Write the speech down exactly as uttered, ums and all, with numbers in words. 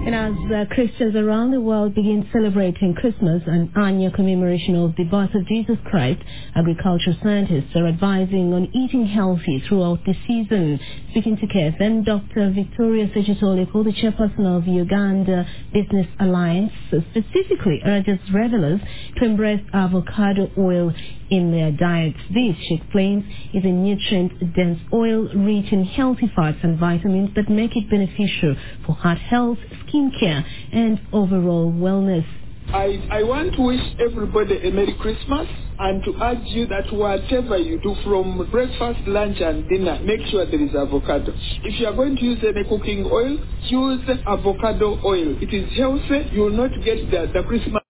And as uh, Christians around the world begin celebrating Christmas, an annual commemoration of the birth of Jesus Christ, agriculture scientists are advising on eating healthy throughout the season. Speaking to K F M, Doctor Victoria Sejitoliko, the chairperson of Uganda Business Alliance, specifically urges revelers to embrace avocado oil in their diets. This, she explains, is a nutrient-dense oil rich in healthy fats and vitamins that make it beneficial for heart health, skin care, and overall wellness. I, I want to wish everybody a Merry Christmas and to urge you that whatever you do from breakfast, lunch and dinner, make sure there is avocado. If you are going to use any cooking oil, use avocado oil. It is healthy. You will not get the, the Christmas